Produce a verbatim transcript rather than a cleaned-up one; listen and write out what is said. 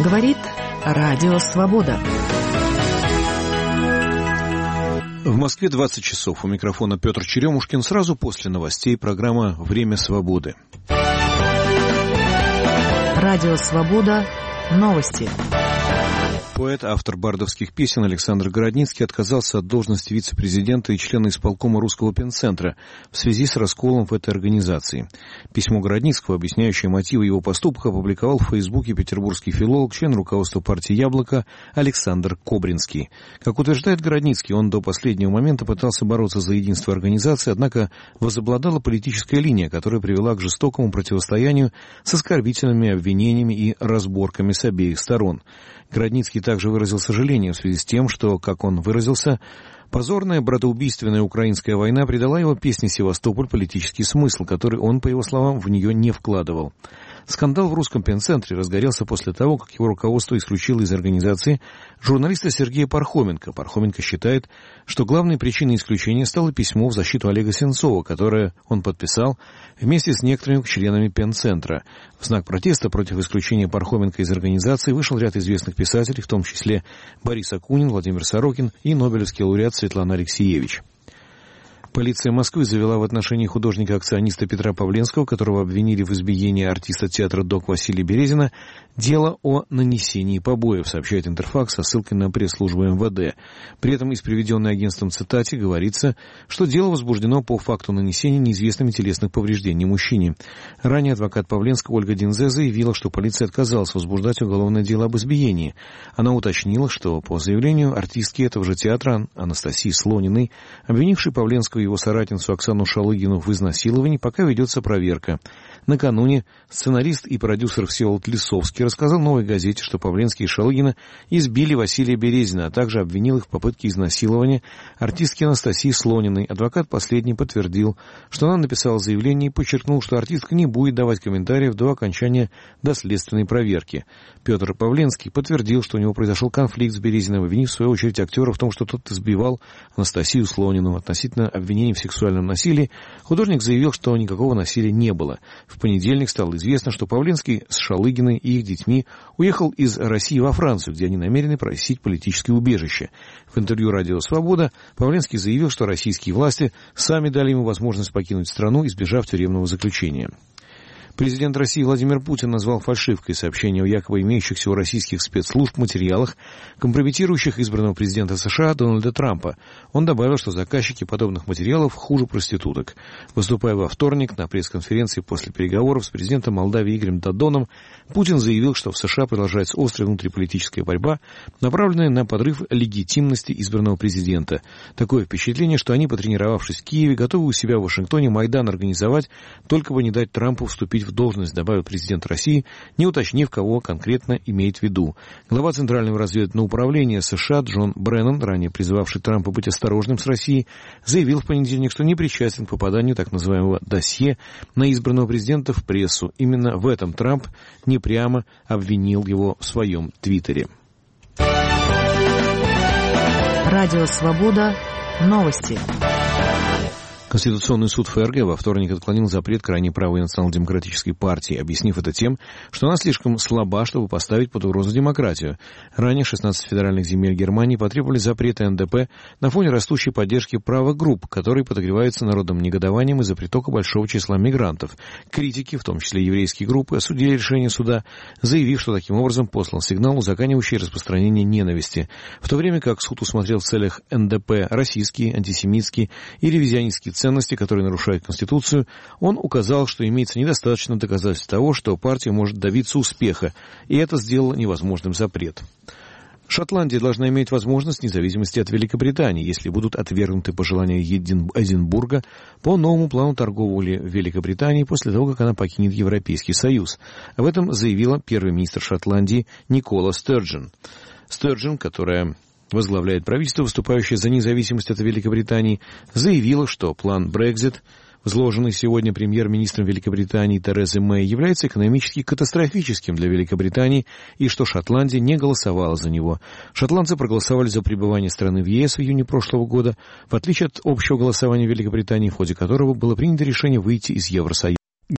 Говорит Радио Свобода. В Москве двадцать часов. У микрофона Петр Черемушкин. Сразу после новостей программа «Время свободы». Радио Свобода. Новости. Поэт, автор бардовских песен Александр Городницкий отказался от должности вице-президента и члена исполкома Русского пенцентра в связи с расколом в этой организации. Письмо Городницкого, объясняющее мотивы его поступка, опубликовал в Фейсбуке петербургский филолог, член руководства партии «Яблоко» Александр Кобринский. Как утверждает Городницкий, он до последнего момента пытался бороться за единство организации, однако возобладала политическая линия, которая привела к жестокому противостоянию с оскорбительными обвинениями и разборками с обеих сторон. Городницкий также выразил сожаление в связи с тем, что, как он выразился, позорная братоубийственная украинская война придала его песне «Севастополь» политический смысл, который он, по его словам, в нее не вкладывал. Скандал в Русском пенцентре разгорелся после того, как его руководство исключило из организации журналиста Сергея Пархоменко. Пархоменко считает, что главной причиной исключения стало письмо в защиту Олега Сенцова, которое он подписал вместе с некоторыми членами пенцентра. В знак протеста против исключения Пархоменко из организации вышел ряд известных писателей, в том числе Борис Акунин, Владимир Сорокин и нобелевский лауреат Светлана Алексиевич. Полиция Москвы завела в отношении художника-акциониста Петра Павленского, которого обвинили в избиении артиста театра ДОК Василия Березина, дело о нанесении побоев, сообщает Интерфакс со ссылкой на пресс-службу эм вэ дэ. При этом из приведенной агентством цитате говорится, что дело возбуждено по факту нанесения неизвестными телесных повреждений мужчине. Ранее адвокат Павленского Ольга Динзе заявила, что полиция отказалась возбуждать уголовное дело об избиении. Она уточнила, что по заявлению артистки этого же театра Анастасии Слониной, обвинившей Павленского и его соратницу Оксану Шалыгину в изнасиловании, пока ведется проверка. Накануне сценарист и продюсер Всеволод Лисовский рассказал «Новой газете», что Павленский и Шалыгина избили Василия Березина, а также обвинил их в попытке изнасилования артистки Анастасии Слониной. Адвокат последний подтвердил, что она написала заявление и подчеркнул, что артистка не будет давать комментариев до окончания доследственной проверки. Петр Павленский подтвердил, что у него произошел конфликт с Березиным, обвинив в свою очередь актера в том, что тот избивал Анастасию Слонину. Относительно обвинений в сексуальном насилии художник заявил, что никакого насилия не было. В понедельник стало известно, что Павленский с Шалыгиной и их детьми уехал из России во Францию, где они намерены просить политическое убежище. В интервью «Радио Свобода» Павленский заявил, что российские власти сами дали ему возможность покинуть страну, избежав тюремного заключения. Президент России Владимир Путин назвал фальшивкой сообщения о якобы имеющихся у российских спецслужб материалах, компрометирующих избранного президента США Дональда Трампа. Он добавил, что заказчики подобных материалов хуже проституток. Выступая во вторник на пресс-конференции после переговоров с президентом Молдавии Игорем Додоном, Путин заявил, что в США продолжается острая внутриполитическая борьба, направленная на подрыв легитимности избранного президента. Такое впечатление, что они, потренировавшись в Киеве, готовы у себя в Вашингтоне Майдан организовать, только бы не дать Трампу вступить в должность, добавил президент России, не уточнив, кого конкретно имеет в виду. Глава Центрального разведывательного управления США Джон Бреннан, ранее призывавший Трампа быть осторожным с Россией, заявил в понедельник, что не причастен к попаданию так называемого досье на избранного президента в прессу. Именно в этом Трамп не прямо обвинил его в своем твиттере. Радио Свобода. Новости. Конституционный суд ФРГ во вторник отклонил запрет крайне правой национал-демократической партии, объяснив это тем, что она слишком слаба, чтобы поставить под угрозу демократию. Ранее шестнадцать федеральных земель Германии потребовали запрета эн дэ пэ на фоне растущей поддержки правых групп, которые подогреваются народным негодованием из-за притока большого числа мигрантов. Критики, в том числе еврейские группы, осудили решение суда, заявив, что таким образом послан сигнал, узаконивающий распространение ненависти. В то время как суд усмотрел в целях эн дэ пэ российские, антисемитские и ревизионистские ценности, которые нарушают Конституцию, он указал, что имеется недостаточно доказательств того, что партия может добиться успеха, и это сделало невозможным запрет. Шотландия должна иметь возможность независимости от Великобритании, если будут отвергнуты пожелания Эдинбурга по новому плану торговли в Великобритании после того, как она покинет Европейский Союз. Об этом заявила первый министр Шотландии Никола Стерджен. Стерджен, которая возглавляет правительство, выступающее за независимость от Великобритании, заявила, что план Brexit, возложенный сегодня премьер-министром Великобритании Терезой Мэй, является экономически катастрофическим для Великобритании и что Шотландия не голосовала за него. Шотландцы проголосовали за пребывание страны в ЕС в июне прошлого года, в отличие от общего голосования в Великобритании, в ходе которого было принято решение выйти из Евросоюза.